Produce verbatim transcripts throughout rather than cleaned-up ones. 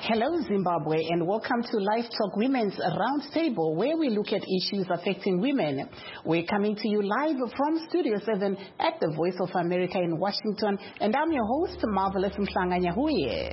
Hello, Zimbabwe, and welcome to Live Talk Women's Roundtable, where we look at issues affecting women. We're coming to you live from Studio seven at the Voice of America in Washington, and I'm your host, Marvelous Mhlanganyahuye.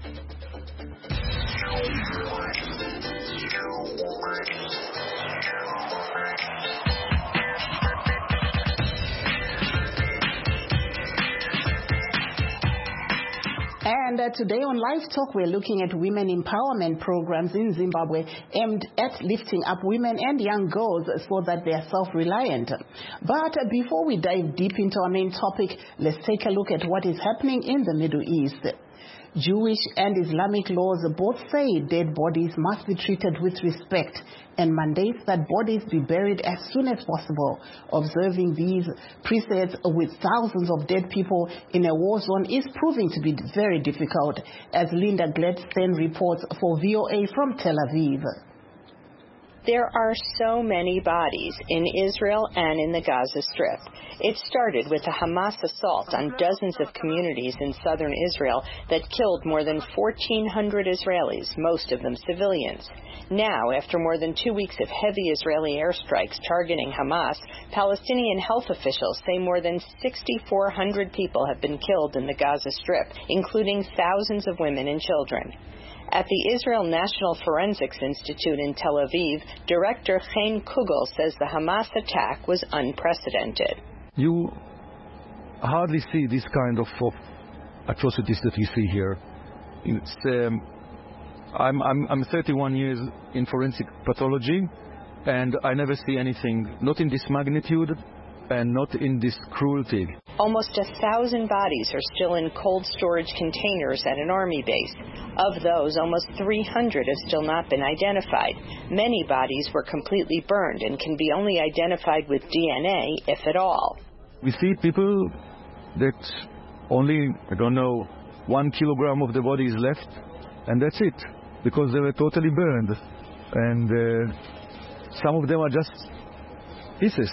And uh, today on Live Talk, we're looking at women empowerment programs in Zimbabwe aimed at lifting up women and young girls so that they are self-reliant. But uh, before we dive deep into our main topic, let's take a look at what is happening in the Middle East. Jewish and Islamic laws both say dead bodies must be treated with respect and mandates that bodies be buried as soon as possible. Observing these precepts with thousands of dead people in a war zone is proving to be very difficult, as Linda Gladstein reports for V O A from Tel Aviv. There are so many bodies in Israel and in the Gaza Strip. It started with a Hamas assault on dozens of communities in southern Israel that killed more than fourteen hundred Israelis, most of them civilians. Now, after more than two weeks of heavy Israeli airstrikes targeting Hamas, Palestinian health officials say more than six thousand four hundred people have been killed in the Gaza Strip, including thousands of women and children. At the Israel National Forensics Institute in Tel Aviv, Director Chaim Kugel says the Hamas attack was unprecedented. You hardly see this kind of, of atrocities that we see here. It's, um, I'm, I'm, I'm thirty-one years in forensic pathology, and I never see anything, not in this magnitude and not in this cruelty. Almost a thousand bodies are still in cold storage containers at an army base. Of those, almost three hundred have still not been identified. Many bodies were completely burned and can be only identified with D N A, if at all. We see people that only, I don't know, one kilogram of the body is left, and that's it, because they were totally burned. And uh, some of them are just pieces.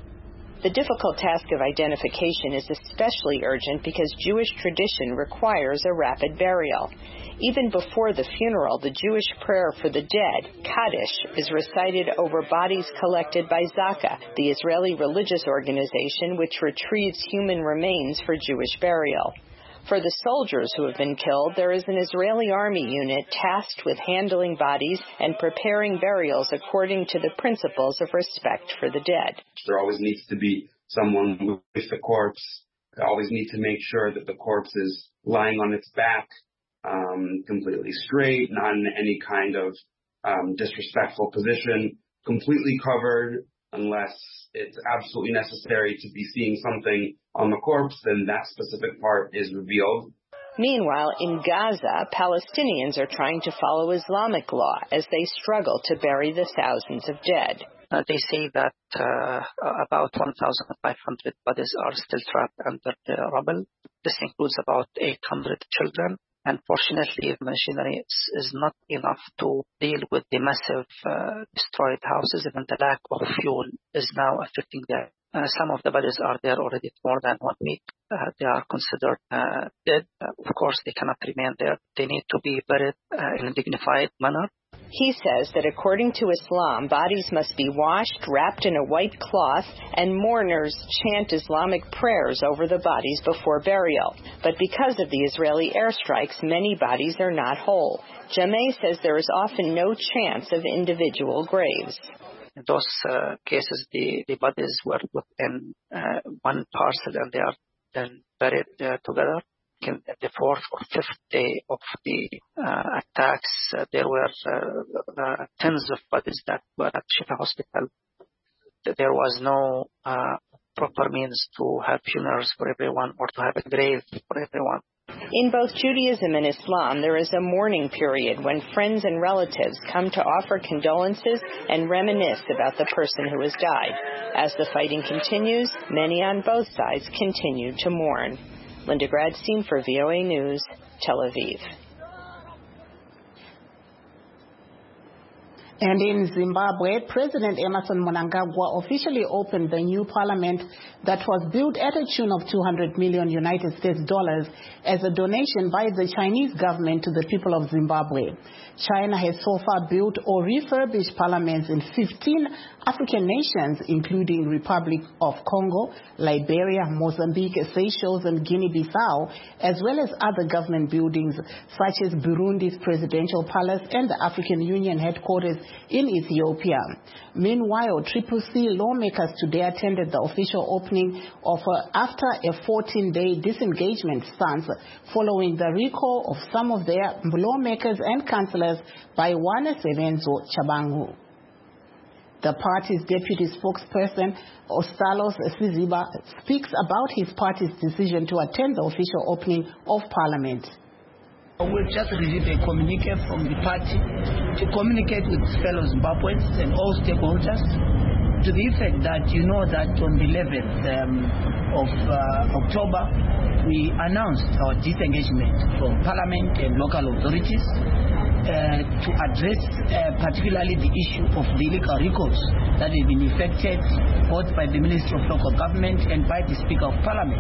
The difficult task of identification is especially urgent because Jewish tradition requires a rapid burial. Even before the funeral, the Jewish prayer for the dead, Kaddish, is recited over bodies collected by Zaka, the Israeli religious organization which retrieves human remains for Jewish burial. For the soldiers who have been killed, there is an Israeli army unit tasked with handling bodies and preparing burials according to the principles of respect for the dead. There always needs to be someone with the corpse. They always need to make sure that the corpse is lying on its back, um, completely straight, not in any kind of um, disrespectful position, completely covered. Unless it's absolutely necessary to be seeing something on the corpse, then that specific part is revealed. Meanwhile, in Gaza, Palestinians are trying to follow Islamic law as they struggle to bury the thousands of dead. Uh, they say that uh, about one thousand five hundred bodies are still trapped under the rubble. This includes about eight hundred children. Unfortunately, the machinery is, is not enough to deal with the massive uh, destroyed houses. Even the lack of fuel is now affecting them. Uh, some of the bodies are there already for more than one week. Uh, they are considered uh, dead. Uh, of course, they cannot remain there. They need to be buried uh, in a dignified manner. He says that according to Islam, bodies must be washed, wrapped in a white cloth, and mourners chant Islamic prayers over the bodies before burial. But because of the Israeli airstrikes, many bodies are not whole. Jameh says there is often no chance of individual graves. In those uh, cases, the, the bodies were put in uh, one parcel and they are then buried uh, together. In the fourth or fifth day of the uh, attacks, uh, there were uh, uh, tens of bodies that were at Shifa Hospital. There was no uh, proper means to have funerals for everyone or to have a grave for everyone. In both Judaism and Islam, there is a mourning period when friends and relatives come to offer condolences and reminisce about the person who has died. As the fighting continues, many on both sides continue to mourn. Linda Gladstein for V O A News, Tel Aviv. And in Zimbabwe, President Emmerson Mnangagwa officially opened the new parliament that was built at a tune of two hundred million United States dollars as a donation by the Chinese government to the people of Zimbabwe. China has so far built or refurbished parliaments in fifteen African nations, including Republic of Congo, Liberia, Mozambique, Seychelles, and Guinea-Bissau, as well as other government buildings such as Burundi's presidential palace and the African Union headquarters in Ethiopia. Meanwhile, Triple C lawmakers today attended the official opening of uh, after a fourteen-day disengagement stance following the recall of some of their lawmakers and councillors by Wanesebenzo Chabangu. The party's deputy spokesperson, Ostalos Siziba, speaks about his party's decision to attend the official opening of parliament. We've just received a communique from the party to communicate with fellow Zimbabweans and all stakeholders to the effect that you know that on the eleventh um, of uh, October we announced our disengagement from Parliament and local authorities uh, to address uh, particularly the issue of the illegal recourse that has been effected both by the Ministry of Local Government and by the Speaker of Parliament.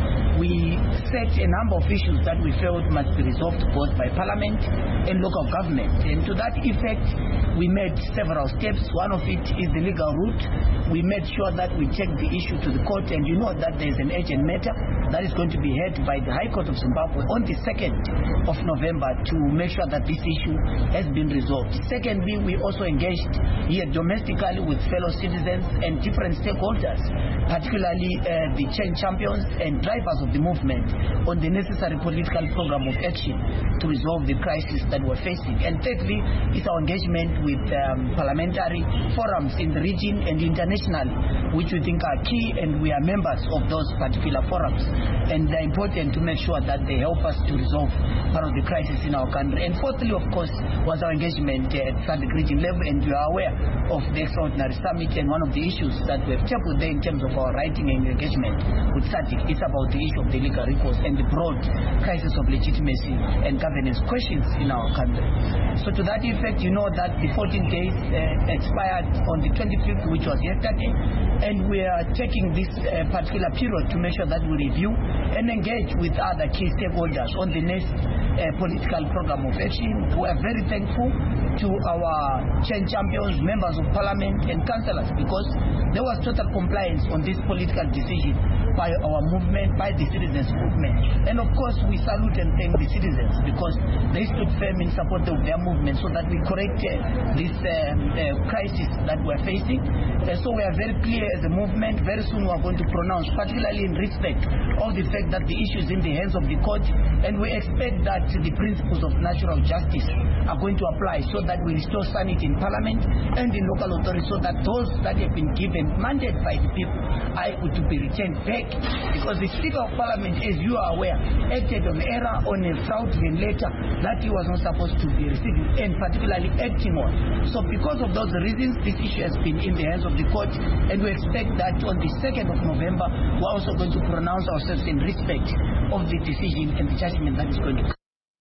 We set a number of issues that we felt must be resolved both by Parliament and local government. And to that effect, we made several steps. One of it is the legal route. We made sure that we take the issue to the court, and you know that there is an urgent matter that is going to be heard by the High Court of Zimbabwe on the second of November to make sure that this issue has been resolved. Secondly, we also engaged here domestically with fellow citizens and different stakeholders, particularly uh, the change champions and drivers of the movement, on the necessary political program of action to resolve the crisis that we're facing. And thirdly, is our engagement with um, parliamentary forums in the region and internationally, which we think are key, and we are members of those particular forums. And they're important to make sure that they help us to resolve part of the crisis in our country. And fourthly, of course, was our engagement uh, at SADC region level, and we are aware of the extraordinary summit, and one of the issues that we've tackled there in terms of our writing and engagement with SADC is about the issue of the legal recourse and the broad crisis of legitimacy and governance questions in our country. So to that effect, you know that the fourteen days uh, expired on the twenty-fifth, which was yesterday, and we are taking this uh, particular period to make sure that we review and engage with other key stakeholders on the next uh, political program of action. We are very thankful to our change champions, members of parliament and councillors, because there was total compliance on this political decision by our movement, by the citizens' movement. And of course, we salute and thank the citizens because they stood firm in support of their movement so that we correct uh, this uh, uh, crisis that we're facing. Uh, so we are very clear as a movement. Very soon we are going to pronounce, particularly in respect of the fact that the issue is in the hands of the court, and we expect that the principles of natural justice are going to apply so that we restore sanity in parliament and in local authorities, so that those that have been given mandate by the people are able to be returned back, because the Speaker of Parliament, as you are aware, acted on error on a fraudulent letter that he was not supposed to be receiving and particularly acting on. So because of those reasons, this issue has been in the hands of the court, and we expect that on the second of November we're also going to pronounce ourselves in respect of the decision and the judgment that is going to come.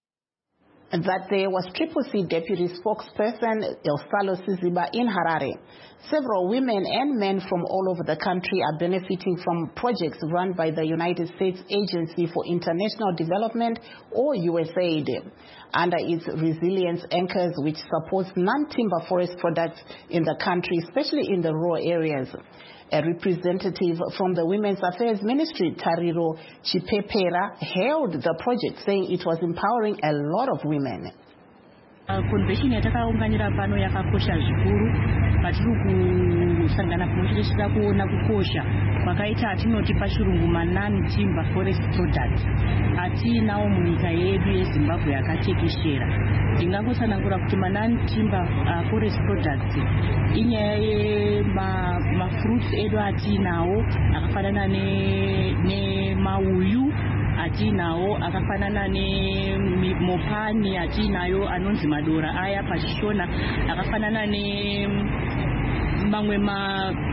And that there was Triple C Deputy Spokesperson Ostalo Siziba in Harare. Several women and men from all over the country are benefiting from projects run by the United States Agency for International Development, or U S A I D, under its resilience anchors, which supports non-timber forest products in the country, especially in the rural areas. A representative from the Women's Affairs Ministry, Tariro Chipepera, hailed the project, saying it was empowering a lot of women. Convention yatakaunganira pano yakakosha zvikuru patiri kusangana kunochitisira kuona kukosha kwakaita atinoti pachirungu non timber forest products atinawo munyika yedu yeZimbabwe yakatekeshera. Ndingangosanangura kuti non timber uh, forest products inyaya yemafruits edu atinawo akafanana nemauyu atinawo akafanana nemopani atinayo anonzi madora aya pachishona akafanana ne mamwe ma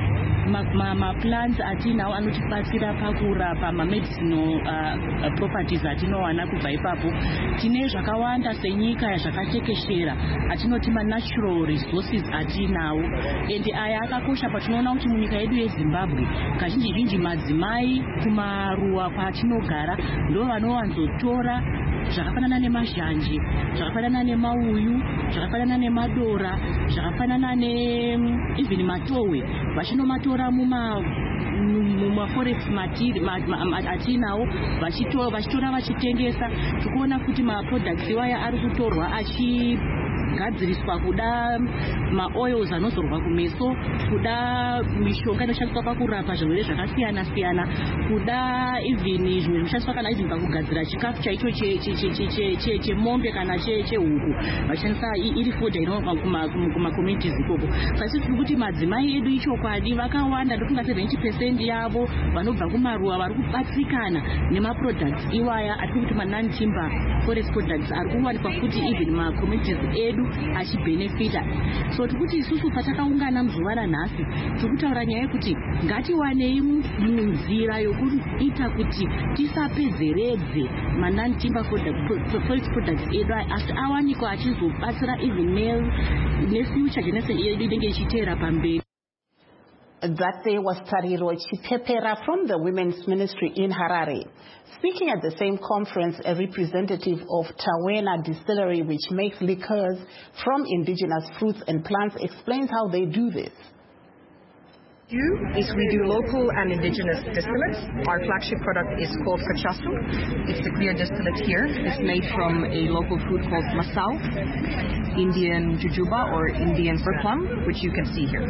maplants atinawo anotibatsira pakurapa mamedicinal uh, properties atinowana kubva ipapo. Tine zvakawanda senyika zvakatekeshera atinoti natural resources atinawo, ende aya akakosha patinoona kuti munyika yedu yeZimbabwe kazhinji zhinji madzimai kumaruwa kwatinogara ndo vanovanzotora zvakafanana nemazhanje, zvakafanana nemauyu, zvakafanana nemadora, zvakafanana ne even matowe vachinomatora muma mumaforest matiri atinawo vachitora vachitengesa. Tikuona kuti maproducts iwaya ari kutorwa achi gadziriswa kuda maoils anozorwa kumeso, kuda mishonga inoshandiswa pakurapa zvirwere zvakasiyana siyana, kuda even zvimwe zvinoshandiswa kana even pakugadzira chikafu chaicho chemombe kana chehuku vachishandisa iri foda inobva kumacommunities ikoko. Saka tiri kuti madzimai edu ichokwadi vakawanda, ndokunga seventy percent yavo vanobva kumaruwa vari kubatsikana nemaproducts iwaya atiri kuti ma-non-timber forest products ari kuwanikwa futi even macommunities edu achibenefita. So tikuti isusu patakaungana muzuva ranhasi tikutaura nyaya yekuti ngatiwanei munzira yokuita kuti tisapedzeredze ma-non-timber forest products edu asi awanikwa achizobatsira even nefuture generation yedu inenge ichiteera pamberi. That day was Tariro Chipepera from the Women's Ministry in Harare. Speaking at the same conference, a representative of Tawena Distillery, which makes liqueurs from indigenous fruits and plants, explains how they do this. Do is we do local and indigenous distillates. Our flagship product is called Cachasu. It's a clear distillate here. It's made from a local fruit called masao, Indian jujuba or Indian fir plum, which you can see here.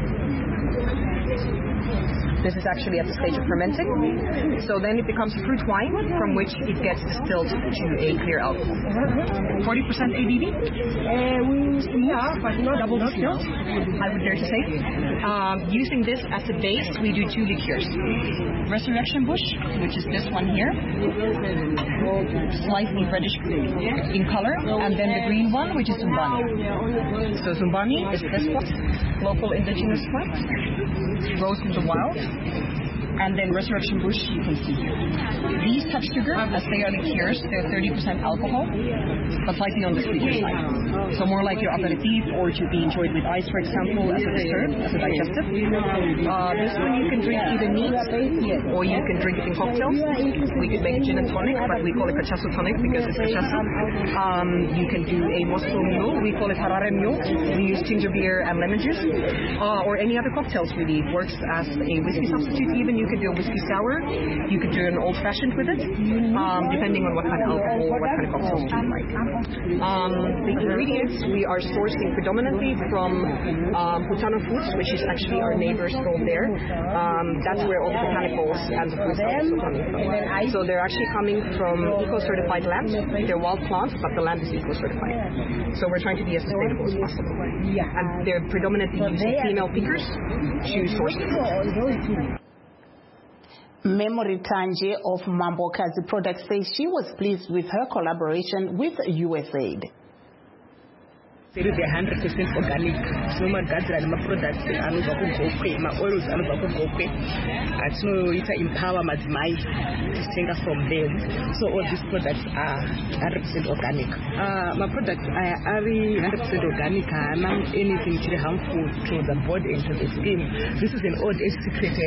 This is actually at the stage of fermenting. So then it becomes fruit wine from which it gets distilled to a clear alcohol. forty percent A B V? Uh, yeah, but not double distilled, I would dare to say. Um, using this as a base, we do two liqueurs. Resurrection Bush, which is this one here, slightly reddish in color, and then the green one, which is Zumbani. So Zumbani is this one, local indigenous plant, grows from the wild. And then Resurrection Bush, you can see here. These have sugar, as they are liqueurs. They're thirty percent alcohol, but slightly on the sweeter side. So more like your aperitif, or to be enjoyed with ice, for example, as a dessert, as a digestive. Uh, this one you can drink either neat, or you can drink it in cocktails. We could make gin and tonic, but we call it Cachasu tonic because it's Cachasu. Um, you can do a Moscow mule. We call it Harare mule. We use ginger beer and lemon juice, uh, or any other cocktails really. It works as a whiskey substitute even. You You could do a whiskey sour. You could do an old-fashioned with it, um, depending on what kind of alcohol or what kind of cocktails you like. Um, the ingredients we are sourcing predominantly from um, Putano Foods, which is actually our neighbors over there. Um, that's where all the botanicals and the fruits are also coming from. So they're actually coming from eco-certified land. They're wild plants, but the land is eco-certified. So we're trying to be as sustainable as possible. And they're predominantly using female pickers to source the fruit. Memory Tanje of Mambokazi Products says she was pleased with her collaboration with U S A I D. They're one hundred percent organic. So my gadzira and my products anobva kugokwe, my oils anobva kugokwe. Atinoita empower madzimai to tenga from them. So all these products are one hundred percent organic. Uh, my products are one hundred percent organic. Not anything to harmful to the body and to the skin. This is an old age secret.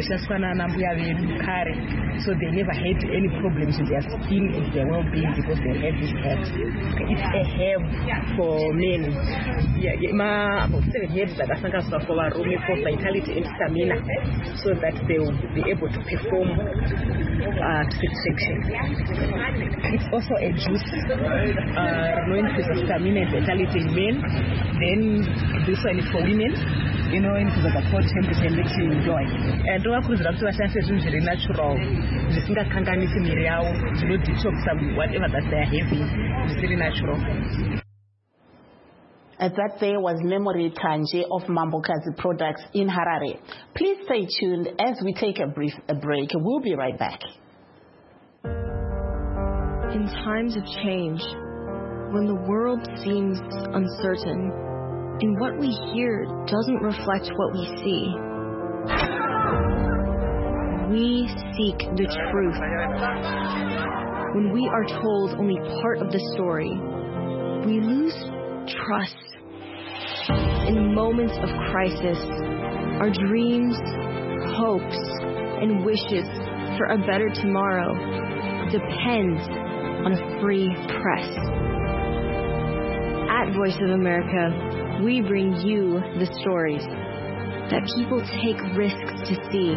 So they never had any problems with their skin and their well-being because they have this herb. It's a herb for men. Yeah, yeah, about seven herbs that are for for vitality and stamina, so that they will be able to perform uh, satisfaction. It's also a juice, uh, no increase of stamina and vitality in men. Then this one is for women. You know, into the cold temperature makes you enjoy. And what could the senses very natural? The single kanganisi miriao, you detox some whatever that they are having. It's very natural. As that day was Memory Tanje of Mambokazi Products in Harare. Please stay tuned as we take a brief a break. We'll be right back. In times of change, when the world seems uncertain, and what we hear doesn't reflect what we see, we seek the truth. When we are told only part of the story, we lose trust. In moments of crisis, our dreams, hopes, and wishes for a better tomorrow depends on a free press. At Voice of America, we bring you the stories that people take risks to see.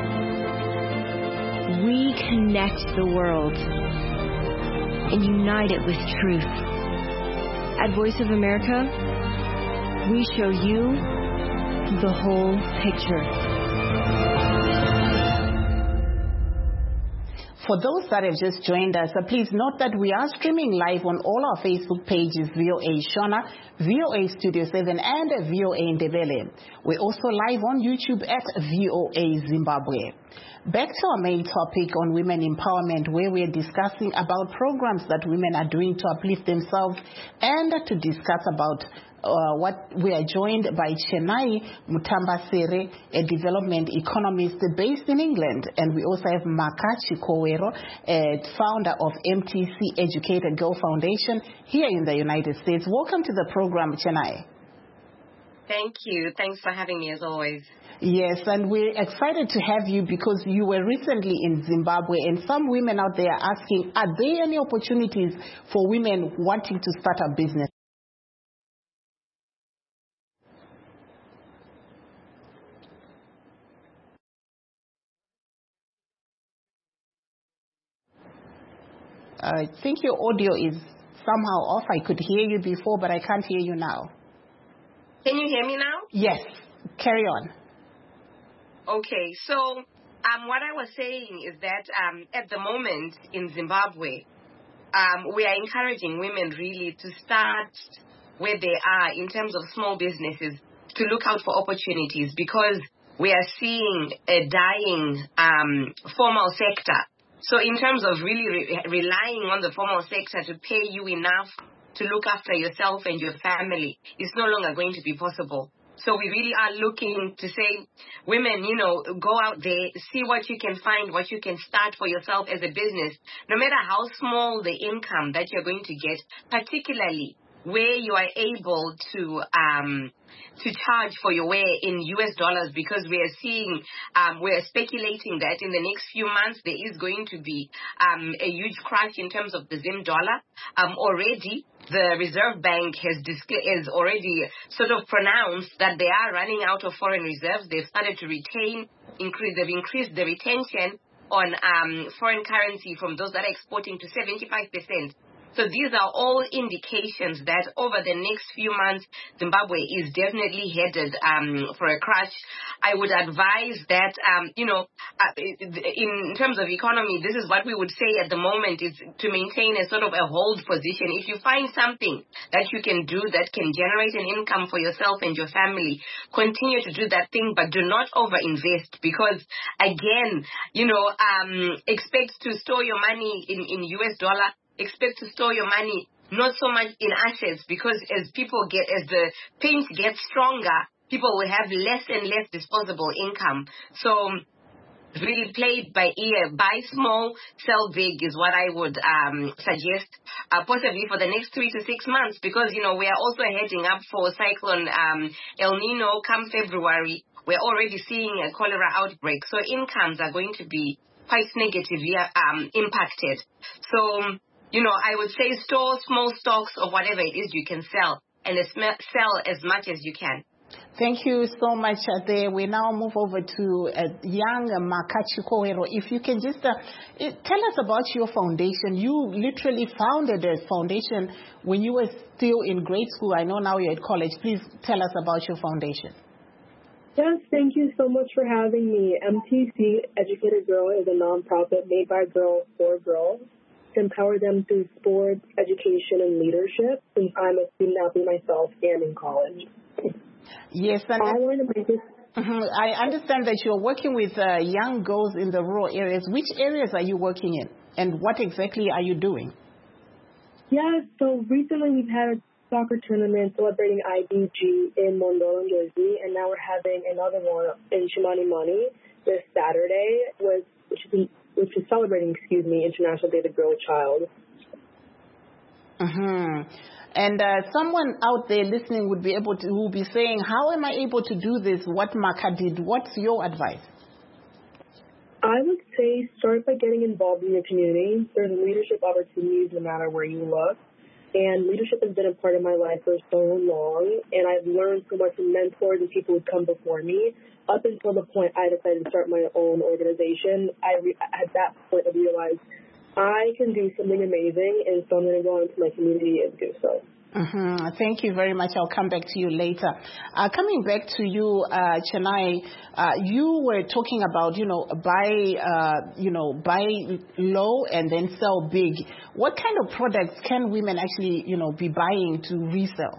We connect the world and unite it with truth. At Voice of America, we show you the whole picture. For those that have just joined us, uh, please note that we are streaming live on all our Facebook pages, V O A Shona, V O A Studio seven, and uh, V O A Ndebele. We're also live on YouTube at V O A Zimbabwe. Back to our main topic on women empowerment, where we're discussing about programs that women are doing to uplift themselves, and uh, to discuss about Uh, what we are joined by Chenai Mutambasere, a development economist based in England, and we also have Makachi Kowero, a founder of M T C Educated Girl Foundation here in the United States. Welcome to the program, Chenai. Thank you. Thanks for having me as always. Yes, and we're excited to have you because you were recently in Zimbabwe, and some women out there are asking, are there any opportunities for women wanting to start a business? I think your audio is somehow off. I could hear you before, but I can't hear you now. Can you hear me now? Yes. Carry on. Okay. So um, what I was saying is that um, at the moment in Zimbabwe, um, we are encouraging women really to start where they are in terms of small businesses, to look out for opportunities, because we are seeing a dying um, formal sector. So in terms of really re- relying on the formal sector to pay you enough to look after yourself and your family, it's no longer going to be possible. So we really are looking to say, women, you know, go out there, see what you can find, what you can start for yourself as a business, no matter how small the income that you're going to get, particularly where you are able to um, to charge for your wear in U S dollars, because we are seeing, um, we are speculating that in the next few months there is going to be um, a huge crash in terms of the Zim dollar. Um, already, the Reserve Bank has, dis- has already sort of pronounced that they are running out of foreign reserves. They've started to retain, increase, they've increased the retention on um, foreign currency from those that are exporting to seventy-five percent. So these are all indications that over the next few months, Zimbabwe is definitely headed um, for a crash. I would advise that, um, you know, uh, in terms of economy, this is what we would say at the moment, is to maintain a sort of a hold position. If you find something that you can do that can generate an income for yourself and your family, continue to do that thing, but do not overinvest, because, again, you know, um, expect to store your money in, in U S dollar. Expect to store your money not so much in assets, because as people get, as the paint gets stronger, people will have less and less disposable income. So really play it by ear. Buy small, sell big is what I would um, suggest, uh, possibly for the next three to six months, because, you know, we are also heading up for Cyclone um, El Nino come February. We're already seeing a cholera outbreak. So incomes are going to be quite negatively um, impacted. So, you know, I would say store small stocks of whatever it is you can sell, and sell as much as you can. Thank you so much, Ade. We now move over to uh, young Makachi Kowero. If you can just uh, tell us about your foundation. You literally founded a foundation when you were still in grade school. I know now you're at college. Please tell us about your foundation. Yes, thank you so much for having me. M T C Educated Girl is a nonprofit made by girls for girls to empower them through sports, education, and leadership, since I'm a student athlete myself and in college. Yes, and I wanted to make this. Mm-hmm. I understand that you're working with uh, young girls in the rural areas. Which areas are you working in, and what exactly are you doing? Yeah, so recently we've had a soccer tournament celebrating I D G in Mondoro, New Jersey, and now we're having another one in Shimani Mani this Saturday, was which is which is celebrating, excuse me, International Day of the Girl Child. Mm-hmm. And uh, someone out there listening would be able to, will be saying, how am I able to do this? What Maka did? What's your advice? I would say start by getting involved in your community. There's leadership opportunities no matter where you look. And leadership has been a part of my life for so long. And I've learned so much from mentors and people who've come before me. Up until the point I decided to start my own organization, I re- at that point I realized I can do something amazing, and so I'm going to go into my community and do so. Mm-hmm. Thank you very much. I'll come back to you later. Uh, coming back to you, uh, Chennai, uh, you were talking about, you know, buy, uh, you know, buy low and then sell big. What kind of products can women actually, you know, be buying to resell?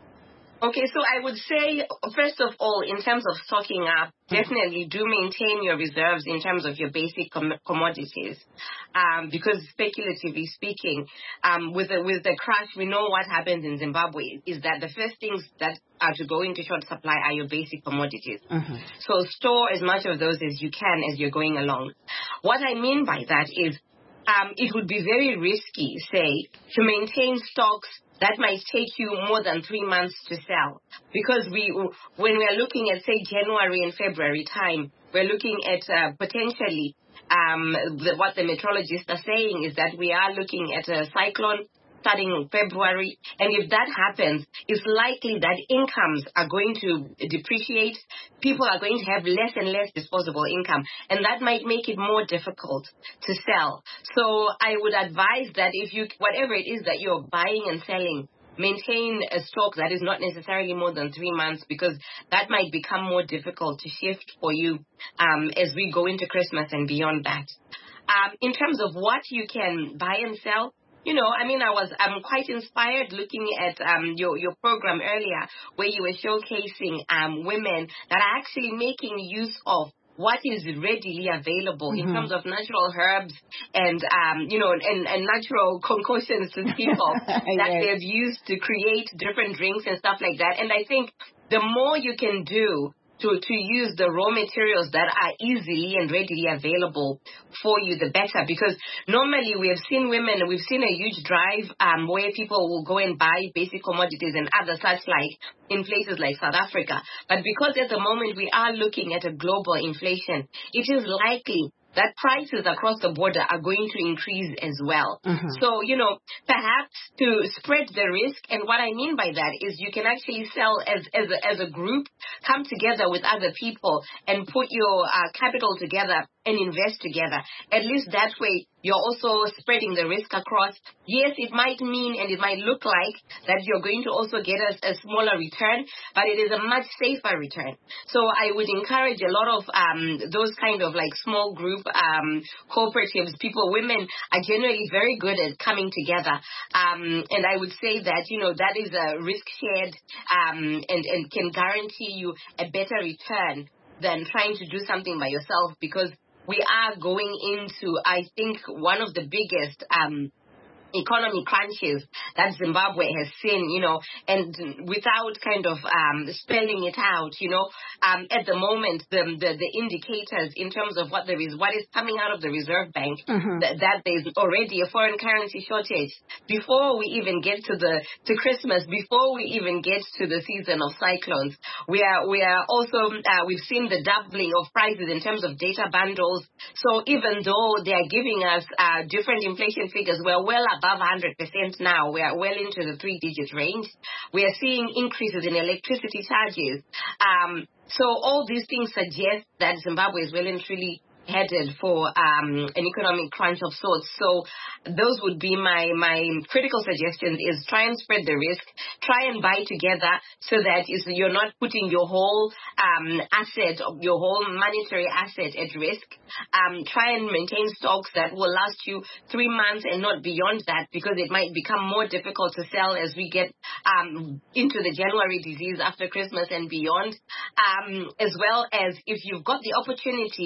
Okay, so I would say, first of all, in terms of stocking up, definitely do maintain your reserves in terms of your basic com- commodities. Um, because speculatively speaking, um, with the, with the crash, we know what happens in Zimbabwe is that the first things that are to go into short supply are your basic commodities. Mm-hmm. So store as much of those as you can as you're going along. What I mean by that is um, it would be very risky, say, to maintain stocks that might take you more than three months to sell. Because we, when we are looking at, say, January and February time, we're looking at uh, potentially um, the, what the meteorologists are saying is that we are looking at a cyclone starting in February. And if that happens, it's likely that incomes are going to depreciate. People are going to have less and less disposable income. And that might make it more difficult to sell. So I would advise that if you, whatever it is that you're buying and selling, maintain a stock that is not necessarily more than three months because that might become more difficult to shift for you um, as we go into Christmas and beyond that. Um, in terms of what you can buy and sell, you know, I mean, I was I'm quite inspired looking at um, your, your program earlier where you were showcasing um, women that are actually making use of what is readily available mm-hmm. in terms of natural herbs and, um, you know, and, and natural concoctions to people that yes. they've used to create different drinks and stuff like that. And I think the more you can do to, to use the raw materials that are easily and readily available for you, the better. Because normally we have seen women, we've seen a huge drive um, where people will go and buy basic commodities and other such like in places like South Africa. But because at the moment we are looking at a global inflation, it is likely that prices across the border are going to increase as well. Mm-hmm. So, you know, perhaps to spread the risk, and what I mean by that is you can actually sell as as a, as a group, come together with other people and put your uh, capital together and invest together. At least that way, you're also spreading the risk across. Yes, it might mean and it might look like that you're going to also get a, a smaller return, but it is a much safer return. So I would encourage a lot of um, those kind of like small group um, cooperatives, people, women are generally very good at coming together. Um, and I would say that, you know, that is a risk shared um, and, and can guarantee you a better return than trying to do something by yourself, because we are going into, I think, one of the biggest um, economy crunches that Zimbabwe has seen, you know, and without kind of um, spelling it out, you know, um, at the moment, the, the the indicators in terms of what there is, what is coming out of the Reserve Bank, mm-hmm. that, that there's already a foreign currency shortage before we even get to the to Christmas, before we even get to the season of cyclones. We are we are also uh, we've seen the doubling of prices in terms of data bundles. So even though they are giving us uh, different inflation figures, we're well above one hundred percent now. We are well into the three-digit range. We are seeing increases in electricity charges. Um, so all these things suggest that Zimbabwe is well and truly headed for um, an economic crunch of sorts. So those would be my, my critical suggestions is try and spread the risk, try and buy together so that you're not putting your whole um, asset, your whole monetary asset at risk. Um, try and maintain stocks that will last you three months and not beyond that, because it might become more difficult to sell as we get um, into the January disease after Christmas and beyond. Um, as well as if you've got the opportunity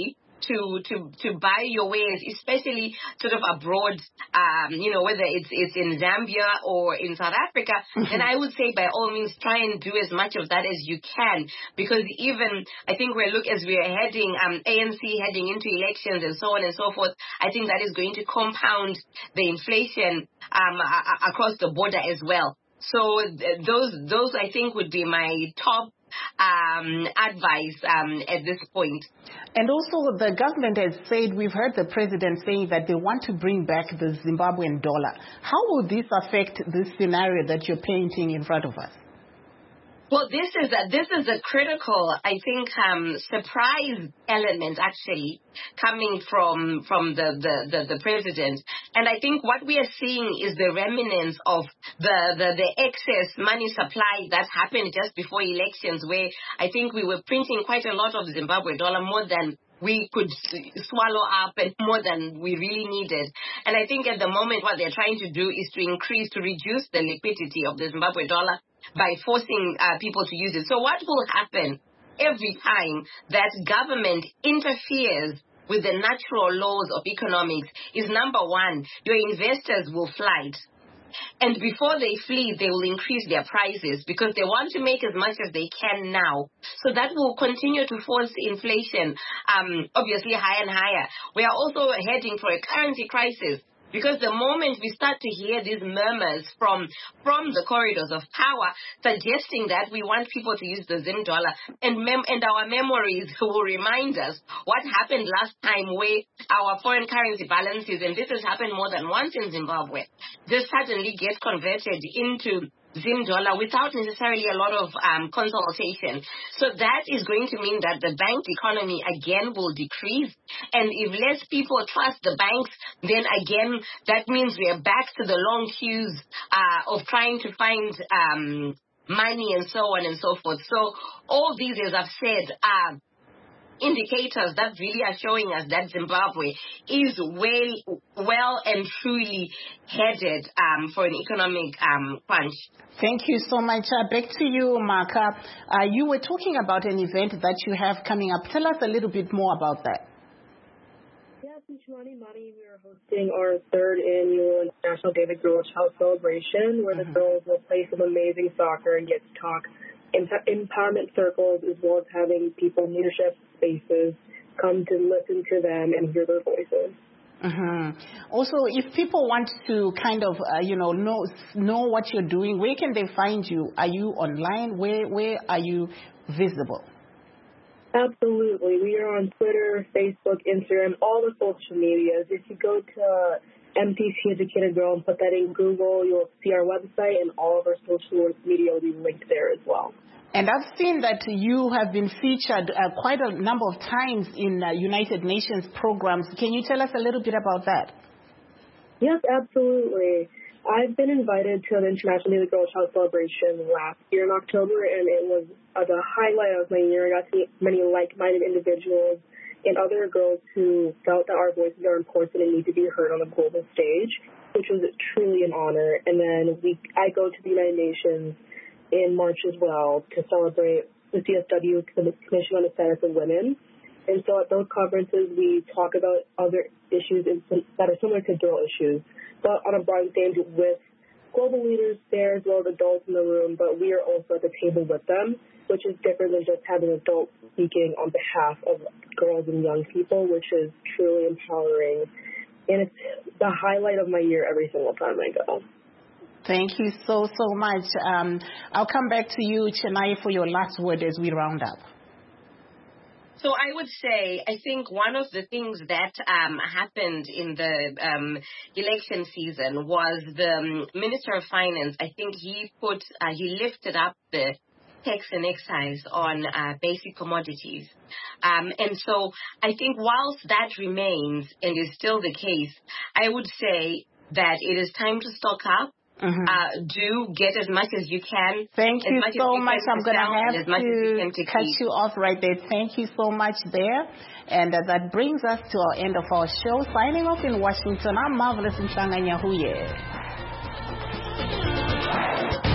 to, to, to buy your wares, especially sort of abroad, um, you know, whether it's, it's in Zambia or in South Africa, mm-hmm. then I would say by all means try and do as much of that as you can, because even, I think we're look as we're heading, um, A N C heading into elections and so on and so forth, I think that is going to compound the inflation um, a- across the border as well. So th- those, those I think would be my top Um, advice um, at this point. And also the government has said, we've heard the president saying that they want to bring back the Zimbabwean dollar. How will this affect this scenario that you're painting in front of us? Well, this is a, this is a critical, I think, um, surprise element actually coming from from the, the, the, the president. And I think what we are seeing is the remnants of the, the, the excess money supply that happened just before elections, where I think we were printing quite a lot of Zimbabwe dollar, more than we could swallow up and more than we really needed. And I think at the moment what they're trying to do is to increase, to reduce the liquidity of the Zimbabwe dollar by forcing uh, people to use it. So what will happen every time that government interferes with the natural laws of economics is, number one, your investors will flight. And before they flee, they will increase their prices because they want to make as much as they can now. So that will continue to force inflation, um, obviously higher and higher. We are also heading for a currency crisis, because the moment we start to hear these murmurs from from the corridors of power suggesting that we want people to use the Zim dollar, and mem- and our memories will remind us what happened last time, where our foreign currency balances, and this has happened more than once in Zimbabwe, just suddenly get converted into Zim dollar without necessarily a lot of um, consultation. So that is going to mean that the bank economy again will decrease. And if less people trust the banks, then again, that means we are back to the long queues uh, of trying to find um, money and so on and so forth. So all these, as I've said, are indicators that really are showing us that Zimbabwe is well, well and truly headed um, for an economic um, crunch. Thank you so much. Uh, back to you, Marka. Uh, you were talking about an event that you have coming up. Tell us a little bit more about that. Yes, in Chimani Mani, we are hosting our third annual International David Girl Child Celebration, where mm-hmm. the girls will play some amazing soccer and get to talk empowerment circles, as well as having people in leadership spaces come to listen to them and hear their voices. Mm-hmm. Also, if people want to kind of, uh, you know, know know what you're doing, where can they find you? Are you online? Where where are you visible? Absolutely. We are on Twitter, Facebook, Instagram, all the social medias. If you go to M T C Educated Girl and put that in Google, you'll see our website, and all of our social media will be linked there as well. And I've seen that you have been featured uh, quite a number of times in uh, United Nations programs. Can you tell us a little bit about that? Yes, absolutely. I've been invited to the International David Girl Child Celebration last year in October, and it was uh, the highlight of my year. I got to meet many like-minded individuals and other girls who felt that our voices are important and need to be heard on the global stage, which was truly an honor. And then we, I go to the United Nations in March as well to celebrate the C S W, the Commission on the Status of Women. And so at those conferences, we talk about other issues that are similar to girl issues, but on a broad stage with global leaders there as well as adults in the room, but we are also at the table with them, which is different than just having adults speaking on behalf of girls and young people, which is truly empowering. And it's the highlight of my year every single time I go. Thank you so, so much. Um, I'll come back to you, Chennai, for your last word as we round up. So I would say, I think one of the things that um, happened in the um, election season was the um, Minister of Finance, I think he put, uh, he lifted up the tax and excise on uh, basic commodities. Um, and so I think whilst that remains and is still the case, I would say that it is time to stock up. Mm-hmm. Uh, do get as much as you can. Thank you so much. I'm going to have to, to cut you off right there. Thank you so much there. And uh, that brings us to our end of our show. Signing off in Washington, I'm Marvelous Nhlanga Nyahuye.